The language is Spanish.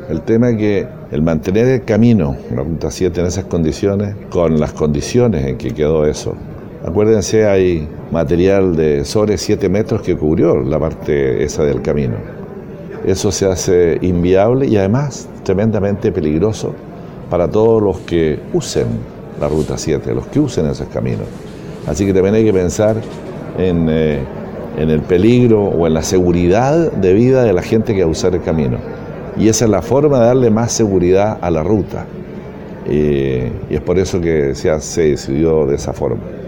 El tema es que el mantener el camino, la Ruta 7 en esas condiciones, con las condiciones en que quedó eso. Acuérdense, hay material de sobre 7 metros que cubrió la parte esa del camino. Eso se hace inviable y además tremendamente peligroso para todos los que usen la Ruta 7, los que usen esos caminos. Así que también hay que pensar en el peligro o en la seguridad de vida de la gente que va a usar el camino. Y esa es la forma de darle más seguridad a la ruta. Y es por eso que se decidió de esa forma.